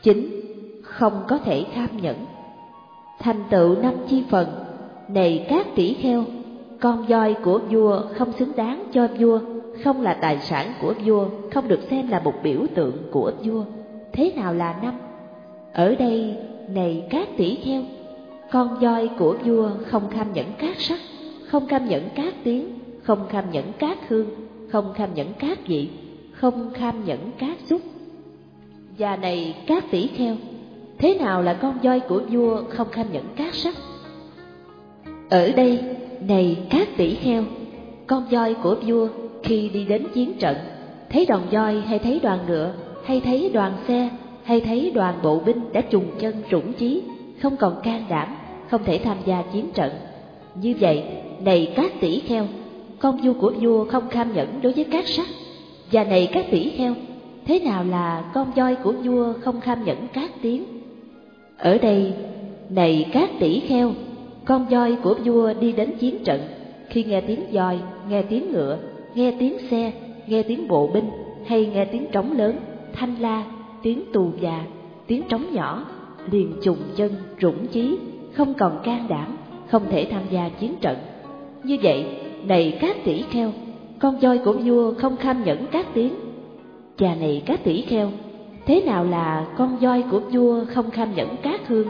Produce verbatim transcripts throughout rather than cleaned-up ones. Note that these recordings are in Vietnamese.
Chính không có thể kham nhẫn. Thành tựu năm chi phần, này các tỷ kheo, con voi của vua không xứng đáng cho vua, không là tài sản của vua, không được xem là một biểu tượng của vua. Thế nào là năm? Ở đây, này các tỷ kheo, con voi của vua không kham nhẫn các sắc, không kham nhẫn các tiếng, không kham nhẫn các hương, không kham nhẫn các vị, không kham nhẫn các xúc. Và này các tỷ kheo, thế nào là con voi của vua không kham nhẫn các sắc? Ở đây, này các tỷ kheo, con voi của vua khi đi đến chiến trận, thấy đoàn voi hay thấy đoàn ngựa, hay thấy đoàn xe, hay thấy đoàn bộ binh đã trùng chân rủng chí, không còn can đảm, không thể tham gia chiến trận. Như vậy, này các tỷ kheo, con vua của vua không kham nhẫn đối với các sắc. Và này các tỷ kheo, thế nào là con voi của vua không kham nhẫn các tiếng? Ở đây, này các tỷ kheo, con voi của vua đi đến chiến trận, khi nghe tiếng voi, nghe tiếng ngựa, nghe tiếng xe, nghe tiếng bộ binh, hay nghe tiếng trống lớn, thanh la, tiếng tù già, tiếng trống nhỏ, liền trùng chân, rủng chí, không còn can đảm, không thể tham gia chiến trận. Như vậy, này các tỷ kheo, con voi của vua không kham nhẫn các tiếng. Và này các tỷ kheo, thế nào là con voi của vua không kham nhẫn các hương?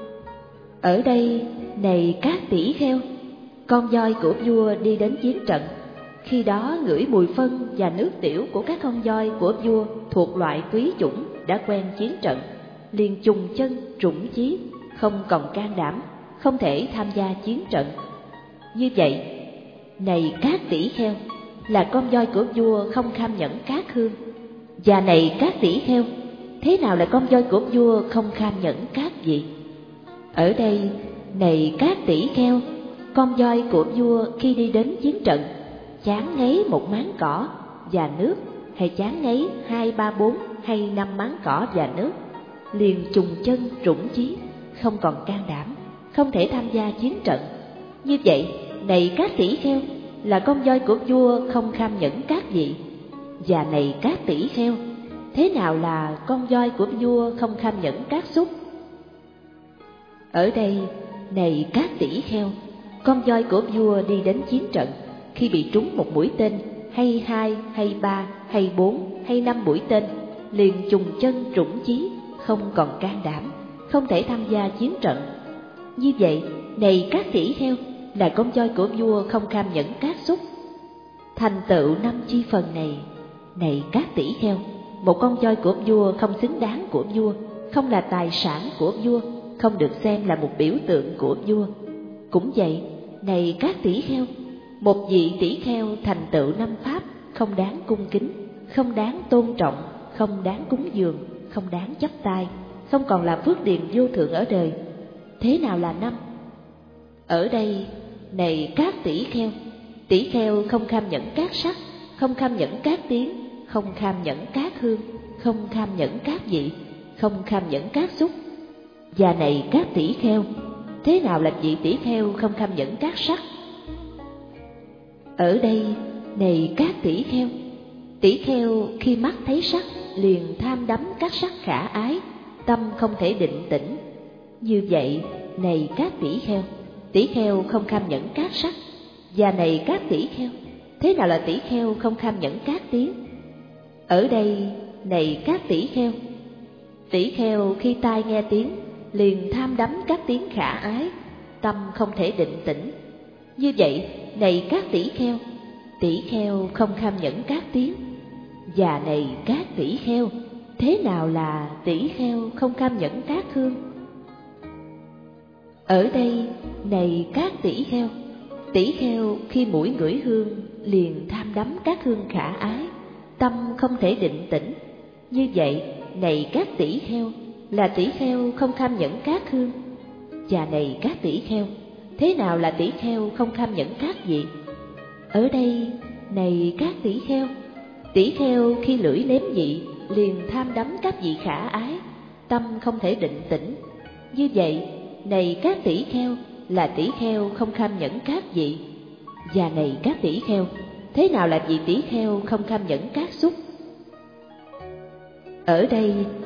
Ở đây, này các tỷ kheo, con voi của vua đi đến chiến trận, khi đó ngửi mùi phân và nước tiểu của các con voi của vua thuộc loại quý chủng đã quen chiến trận, liền trùng chân, rủng chí, không còn can đảm, không thể tham gia chiến trận. Như vậy, này các tỷ kheo, là con voi của vua không kham nhẫn các hương. Và này các tỷ kheo, thế nào là con voi của vua không kham nhẫn các vị? Ở đây, này các tỷ kheo, con voi của vua khi đi đến chiến trận, chán ngấy một máng cỏ và nước, hay chán ngấy hai ba bốn hay năm máng cỏ và nước, liền trùng chân rủng chí, không còn can đảm, không thể tham gia chiến trận. Như vậy, này các tỷ kheo, là con voi của vua không kham nhẫn các vị. Và này các tỷ kheo, thế nào là con voi của vua không kham nhẫn các xúc? Ở đây, này các tỷ kheo, con voi của vua đi đến chiến trận, khi bị trúng một mũi tên, hay hai, hay ba, hay bốn, hay năm mũi tên, liền trùng chân rủng chí, không còn can đảm, không thể tham gia chiến trận. Như vậy, này các tỷ kheo, là con voi của vua không kham nhẫn các xúc. Thành tựu năm chi phần này, này các tỷ kheo, một con voi của vua không xứng đáng của vua, không là tài sản của vua, không được xem là một biểu tượng của vua. Cũng vậy, này các tỷ kheo, một vị tỷ kheo thành tựu năm pháp không đáng cung kính, không đáng tôn trọng, không đáng cúng dường, không đáng chắp tay, không còn là phước điền vô thượng ở đời. Thế nào là năm? Ở đây, này các tỷ kheo, tỷ kheo không kham nhẫn các sắc, không kham nhẫn các tiếng, không kham nhẫn các hương, không kham nhẫn các vị, không kham nhẫn các xúc. Và này các tỷ kheo, thế nào là vị tỷ kheo không kham nhẫn các sắc? Ở đây, này các tỷ kheo, tỷ kheo khi mắt thấy sắc liền tham đắm các sắc khả ái, tâm không thể định tĩnh. Như vậy, này các tỷ kheo, tỷ kheo không kham nhẫn các sắc. Và này các tỷ kheo, thế nào là tỷ kheo không kham nhẫn các tiếng? Ở đây, này các tỷ kheo, tỷ kheo khi tai nghe tiếng liền tham đắm các tiếng khả ái, tâm không thể định tĩnh. Như vậy, này các tỷ kheo, tỷ kheo không kham nhẫn các tiếng. Và này các tỷ kheo, thế nào là tỷ kheo không kham nhẫn các hương? Ở đây, này các tỷ kheo, tỷ kheo khi mũi ngửi hương liền tham đắm các hương khả ái, tâm không thể định tĩnh. Như vậy, này các tỷ kheo, là tỷ kheo không kham nhẫn các hương. Và này các tỷ kheo, thế nào là tỷ kheo không kham nhẫn các vị? Ở đây, này các tỷ kheo, tỷ kheo khi lưỡi nếm vị liền tham đắm các vị khả ái, tâm không thể định tĩnh. Như vậy, này các tỷ kheo, là tỷ kheo không kham nhẫn các vị. Và này các tỷ kheo, thế nào là vị tỷ kheo không kham nhẫn các xúc? Ở đây,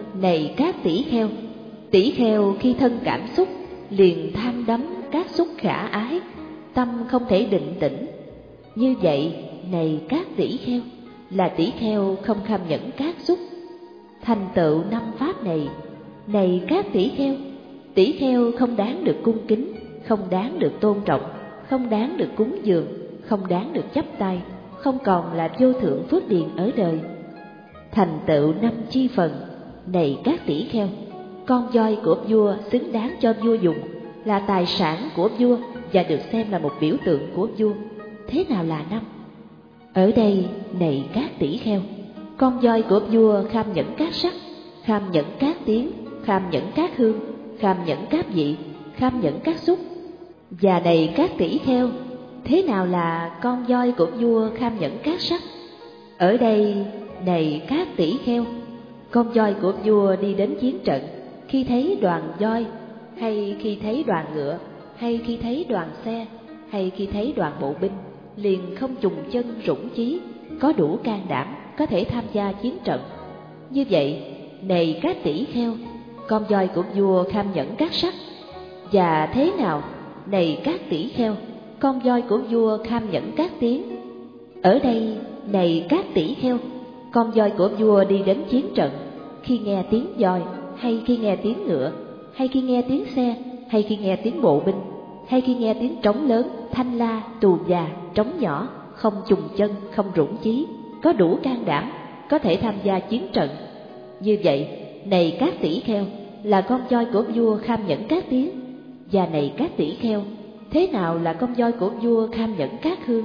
này các tỷ kheo, tỷ kheo khi thân cảm xúc liền tham đắm các xúc khả ái, tâm không thể định tĩnh. Như vậy này các tỷ kheo, là tỷ kheo không kham nhẫn các xúc. Thành tựu năm pháp này, này các tỷ kheo, tỷ kheo không đáng được cung kính, không đáng được tôn trọng, không đáng được cúng dường, không đáng được chắp tay, không còn là vô thượng phước điền ở đời. Thành tựu năm chi phần, này các tỷ kheo, con voi của vua xứng đáng cho vua dùng, là tài sản của vua và được xem là một biểu tượng của vua. Thế nào là năm? Ở đây này các tỷ kheo, con voi của vua kham nhẫn các sắc, kham nhẫn các tiếng, kham nhẫn các hương, kham nhẫn các vị, kham nhẫn các xúc. Và này các tỷ kheo, thế nào là con voi của vua kham nhẫn các sắc? Ở đây này các tỷ kheo, con voi của vua đi đến chiến trận, khi thấy đoàn voi, hay khi thấy đoàn ngựa, hay khi thấy đoàn xe, hay khi thấy đoàn bộ binh, liền không trùng chân rủng chí, có đủ can đảm, có thể tham gia chiến trận. Như vậy, này các tỷ kheo, con voi của vua kham nhẫn các sắc. Và thế nào, này các tỷ kheo, con voi của vua kham nhẫn các tiếng? Ở đây, này các tỷ kheo, con voi của vua đi đến chiến trận, khi nghe tiếng voi, hay khi nghe tiếng ngựa, hay khi nghe tiếng xe, hay khi nghe tiếng bộ binh, hay khi nghe tiếng trống lớn, thanh la, tù già, trống nhỏ, không trùng chân, không rủng chí, có đủ can đảm, có thể tham gia chiến trận. Như vậy, này các tỷ kheo, là con voi của vua kham nhẫn các tiếng. Và này các tỷ kheo, thế nào là con voi của vua kham nhẫn các hương?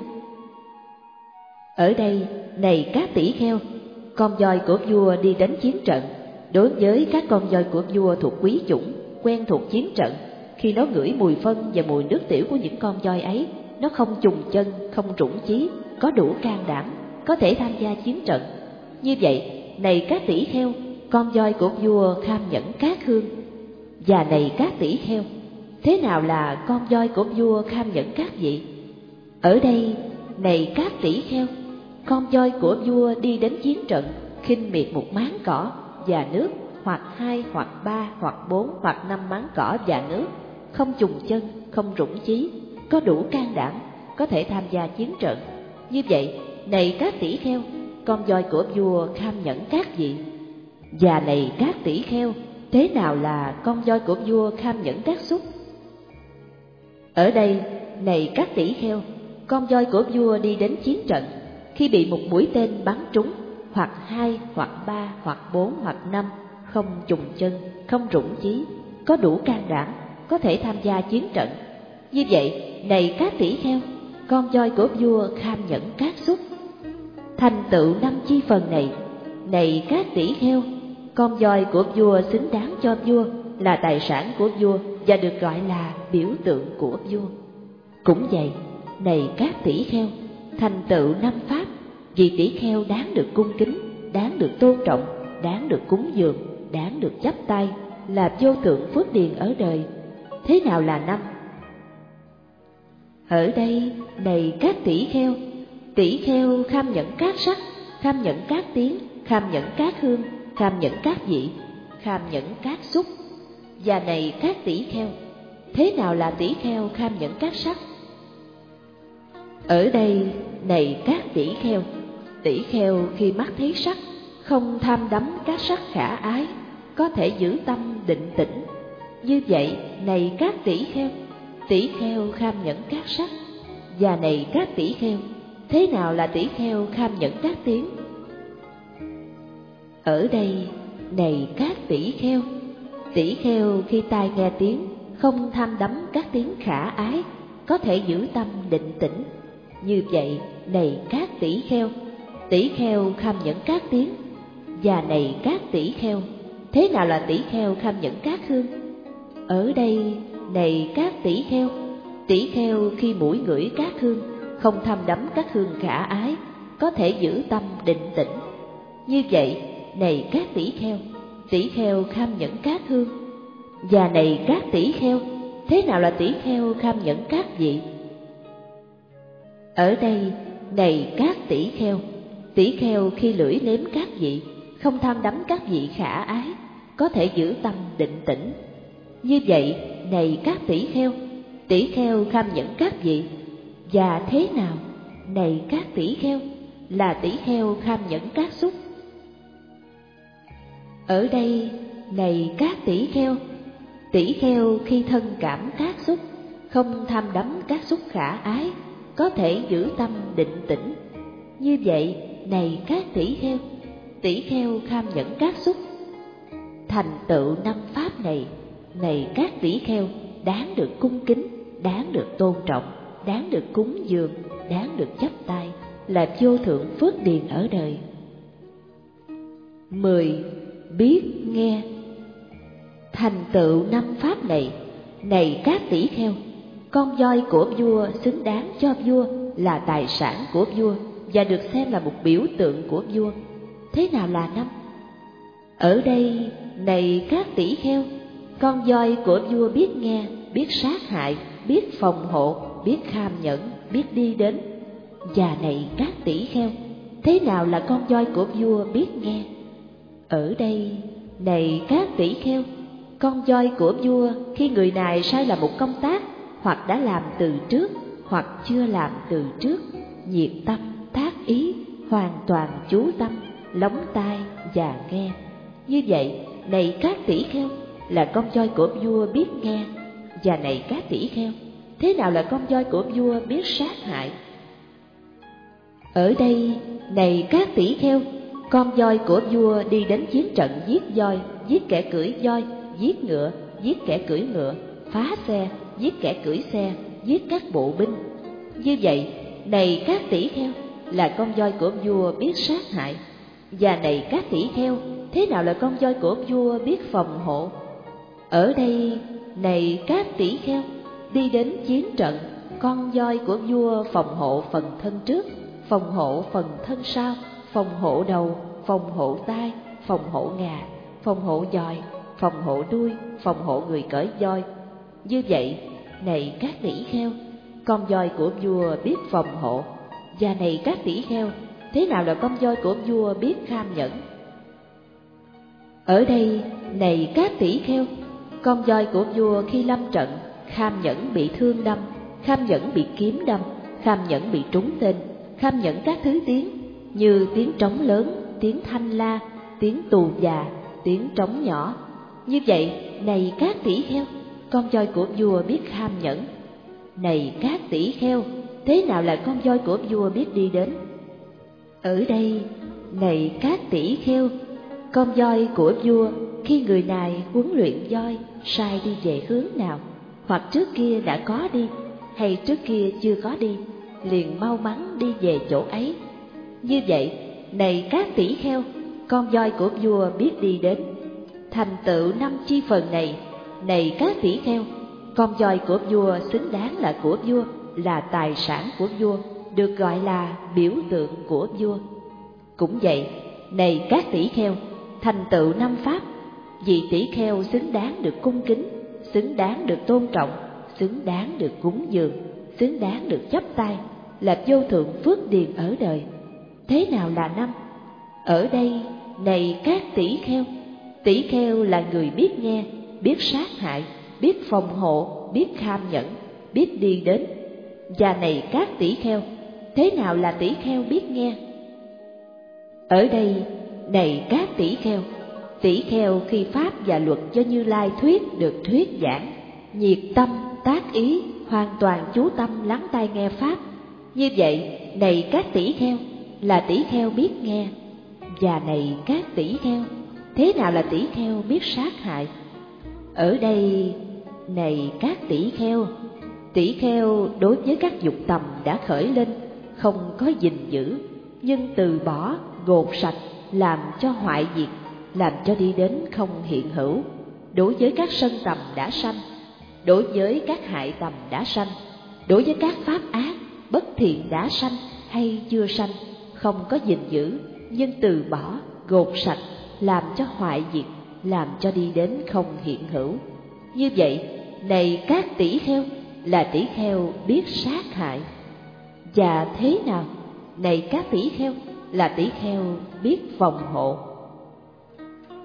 Ở đây, này các tỷ kheo, con voi của vua đi đến chiến trận, đối với các con voi của vua thuộc quý chủng, quen thuộc chiến trận, khi nó ngửi mùi phân và mùi nước tiểu của những con voi ấy, nó không trùng chân, không rủng chí, có đủ can đảm, có thể tham gia chiến trận. Như vậy, này các tỷ kheo, con voi của vua kham nhẫn các hương. Và này các tỷ kheo, thế nào là con voi của vua kham nhẫn các vị? Ở đây, này các tỷ kheo, con voi của vua đi đến chiến trận, khinh miệt một máng cỏ và nước, hoặc hai, hoặc ba, hoặc bốn, hoặc năm máng cỏ và nước, không trùng chân, không rủng chí, có đủ can đảm, có thể tham gia chiến trận. Như vậy, này các tỷ kheo, con voi của vua kham nhẫn các vị. Và này các tỷ kheo, thế nào là con voi của vua kham nhẫn các xúc? Ở đây, này các tỷ kheo, con voi của vua đi đến chiến trận, khi bị một mũi tên bắn trúng, hoặc hai, hoặc ba, hoặc bốn, hoặc năm, không trùng chân, không rủng chí, có đủ can đảm, có thể tham gia chiến trận. Như vậy, này các tỷ kheo, con voi của vua kham nhẫn các xúc. Thành tựu năm chi phần này, này các tỷ kheo, con voi của vua xứng đáng cho vua, là tài sản của vua và được gọi là biểu tượng của vua. Cũng vậy, này các tỷ kheo, thành tựu năm pháp, vì tỷ kheo đáng được cung kính, đáng được tôn trọng, đáng được cúng dường, đáng được chắp tay, là vô thượng phước điền ở đời. Thế nào là năm? Ở đây, này các tỷ kheo, tỷ kheo kham nhẫn các sắc, kham nhẫn các tiếng, kham nhẫn các hương, kham nhẫn các vị, kham nhẫn các xúc. Và này các tỷ kheo, thế nào là tỷ kheo kham nhẫn các sắc? Ở đây, này các tỷ kheo, tỷ kheo khi mắt thấy sắc, không tham đắm các sắc khả ái, có thể giữ tâm định tĩnh. Như vậy, này các tỷ kheo, tỷ kheo kham nhẫn các sắc. Và này các tỷ kheo, thế nào là tỷ kheo kham nhẫn các tiếng? Ở đây, này các tỷ kheo, tỷ kheo khi tai nghe tiếng, không tham đắm các tiếng khả ái, có thể giữ tâm định tĩnh. Như vậy, này các tỷ kheo, tỷ kheo kham nhẫn các tiếng. Và này các tỷ kheo, thế nào là tỷ kheo kham nhẫn các hương? Ở đây, này các tỷ kheo, tỷ kheo khi mũi ngửi các hương, không tham đắm các hương khả ái, có thể giữ tâm định tĩnh. Như vậy, này các tỷ kheo, tỷ kheo kham nhẫn các hương. Và này các tỷ kheo, thế nào là tỷ kheo kham nhẫn các vị? Ở đây, này các tỷ kheo, tỷ kheo khi lưỡi nếm các vị, không tham đắm các vị khả ái, có thể giữ tâm định tĩnh. Như vậy, này các tỷ kheo, tỷ kheo kham nhẫn các vị. Và thế nào, này các tỷ kheo, là tỷ kheo kham nhẫn các xúc? Ở đây, này các tỷ kheo, tỷ kheo khi thân cảm các xúc, không tham đắm các xúc khả ái, có thể giữ tâm định tĩnh. Như vậy, này các tỷ kheo, tỷ kheo kham nhẫn các xúc. Thành tựu năm pháp này, này các tỷ kheo, đáng được cung kính, đáng được tôn trọng, đáng được cúng dường, đáng được chắp tay, là vô thượng phước điền ở đời. Mười. Biết nghe. Thành tựu năm pháp này, này các tỷ kheo, con voi của vua xứng đáng cho vua, là tài sản của vua và được xem là một biểu tượng của vua. Thế nào là năm? Ở đây, này các tỷ kheo, con voi của vua biết nghe, biết sát hại, biết phòng hộ, biết kham nhẫn, biết đi đến. Và này các tỷ kheo, thế nào là con voi của vua biết nghe? Ở đây, này các tỷ kheo, con voi của vua khi người này sai làm một công tác, hoặc đã làm từ trước, hoặc chưa làm từ trước, nhiệt tâm, tác ý, hoàn toàn chú tâm, lóng tai và nghe. Như vậy, này các tỷ kheo, là con voi của vua biết nghe. Và này các tỷ kheo, thế nào là con voi của vua biết sát hại? Ở đây, này các tỷ kheo, con voi của vua đi đến chiến trận giết voi, giết kẻ cưỡi voi, giết ngựa, giết kẻ cưỡi ngựa, phá xe, giết kẻ cưỡi xe, giết các bộ binh. Như vậy, này các tỷ kheo, là con voi của vua biết sát hại. Và này các tỷ kheo, thế nào là con voi của vua biết phòng hộ? Ở đây, này các tỷ kheo, đi đến chiến trận, con voi của vua phòng hộ phần thân trước, phòng hộ phần thân sau, phòng hộ đầu, phòng hộ tai, phòng hộ ngà, phòng hộ giòi, phòng hộ đuôi, phòng hộ người cởi voi. Như vậy, này các tỷ kheo, con voi của vua biết phòng hộ. Và này các tỷ kheo, thế nào là con voi của vua biết kham nhẫn? Ở đây, này các tỷ kheo, con voi của vua khi lâm trận, kham nhẫn bị thương đâm, kham nhẫn bị kiếm đâm, kham nhẫn bị trúng tên, kham nhẫn các thứ tiếng như tiếng trống lớn, tiếng thanh la, tiếng tù già, tiếng trống nhỏ. Như vậy, này các tỷ kheo, con voi của vua biết kham nhẫn. Này các tỷ kheo, thế nào là con voi của vua biết đi đến? Ở đây, này các tỷ kheo, con voi của vua khi người này huấn luyện voi sai đi về hướng nào, hoặc trước kia đã có đi, hay trước kia chưa có đi, liền mau mắn đi về chỗ ấy. Như vậy, này các tỷ kheo, con voi của vua biết đi đến. Thành tựu năm chi phần này, này các tỷ kheo, con voi của vua xứng đáng là của vua, là tài sản của vua, được gọi là biểu tượng của vua. Cũng vậy, này các tỷ kheo, thành tựu năm pháp, vị tỷ kheo xứng đáng được cung kính, xứng đáng được tôn trọng, xứng đáng được cúng dường, xứng đáng được chắp tay, là vô thượng phước điền ở đời. Thế nào là năm? Ở đây, này các tỷ kheo, tỷ kheo là người biết nghe, biết sát hại, biết phòng hộ, biết kham nhẫn, biết đi đến. Và này các tỷ kheo, thế nào là tỷ kheo biết nghe? Ở đây, này các tỷ kheo, tỷ kheo khi pháp và luật do Như Lai thuyết được thuyết giảng, nhiệt tâm, tác ý, hoàn toàn chú tâm lắng tai nghe pháp. Như vậy, này các tỷ kheo, là tỷ kheo biết nghe. Và này các tỷ kheo, thế nào là tỷ kheo biết sát hại? Ở đây, này các tỷ kheo, tỷ kheo đối với các dục tầm đã khởi lên, không có gìn giữ, nhưng từ bỏ, gột sạch, làm cho hoại diệt, làm cho đi đến không hiện hữu. Đối với các sân tầm đã sanh, đối với các hại tầm đã sanh, đối với các pháp ác, bất thiện đã sanh hay chưa sanh, không có gìn giữ, nhưng từ bỏ, gột sạch, làm cho hoại diệt, làm cho đi đến không hiện hữu. Như vậy, này các tỷ kheo, là tỷ kheo biết sát hại. Và thế nào, này các tỷ kheo, là tỷ kheo biết phòng hộ.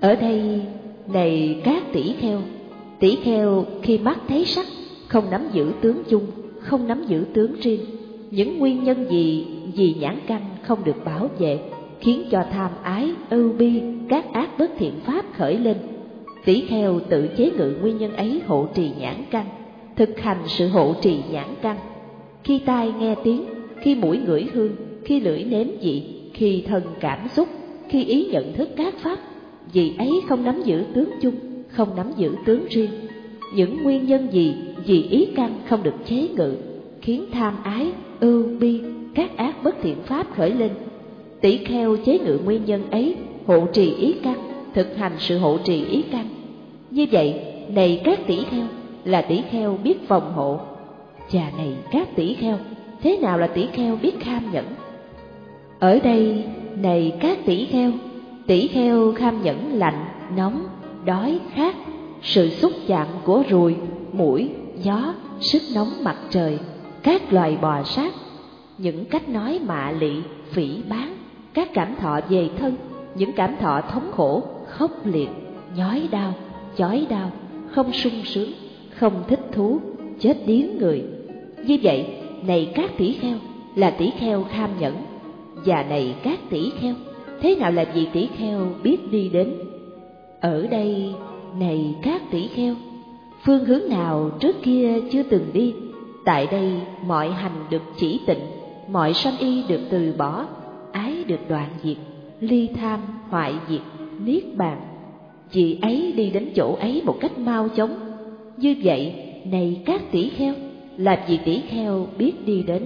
Ở đây này các tỷ kheo, tỷ kheo khi mắt thấy sắc không nắm giữ tướng chung, không nắm giữ tướng riêng. Những nguyên nhân gì vì nhãn căn không được bảo vệ khiến cho tham ái, ưu bi, các ác bất thiện pháp khởi lên. Tỷ kheo tự chế ngự nguyên nhân ấy hộ trì nhãn căn, thực hành sự hộ trì nhãn căn. Khi tai nghe tiếng, khi mũi ngửi hương, khi lưỡi nếm vị, khi thân cảm xúc, khi ý nhận thức các pháp, vì ấy không nắm giữ tướng chung, không nắm giữ tướng riêng. Những nguyên nhân gì vì ý căn không được chế ngự khiến tham ái, ưu bi, các ác bất thiện pháp khởi lên. Tỷ kheo chế ngự nguyên nhân ấy, hộ trì ý căn, thực hành sự hộ trì ý căn. Như vậy, này các tỷ kheo, là tỷ kheo biết phòng hộ. Và này các tỷ kheo, thế nào là tỷ kheo biết kham nhẫn? Ở đây, này các tỷ kheo, tỷ kheo kham nhẫn lạnh, nóng, đói, khát, sự xúc chạm của ruồi, muỗi, gió, sức nóng mặt trời, các loài bò sát, những cách nói mạ lị, phỉ báng, các cảm thọ về thân, những cảm thọ thống khổ, khốc liệt, nhói đau, chói đau, không sung sướng, không thích thú, chết điếng người. Như vậy, này các tỷ kheo, là tỷ kheo kham nhẫn. Và này các tỷ kheo, thế nào là vị tỷ kheo biết đi đến? Ở đây, này các tỷ kheo, phương hướng nào trước kia chưa từng đi, tại đây mọi hành được chỉ tịnh, mọi sanh y được từ bỏ, ái được đoạn diệt, ly tham, hoại diệt, niết bàn. Vì ấy đi đến chỗ ấy một cách mau chóng. Như vậy, này các tỷ kheo, là vị tỷ kheo biết đi đến.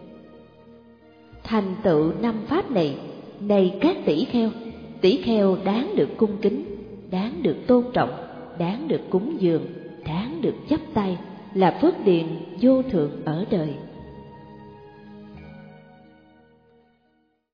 Thành tựu năm pháp này, này các tỷ kheo, tỷ kheo đáng được cung kính, đáng được tôn trọng, đáng được cúng dường, đáng được chắp tay, là phước điền vô thượng ở đời.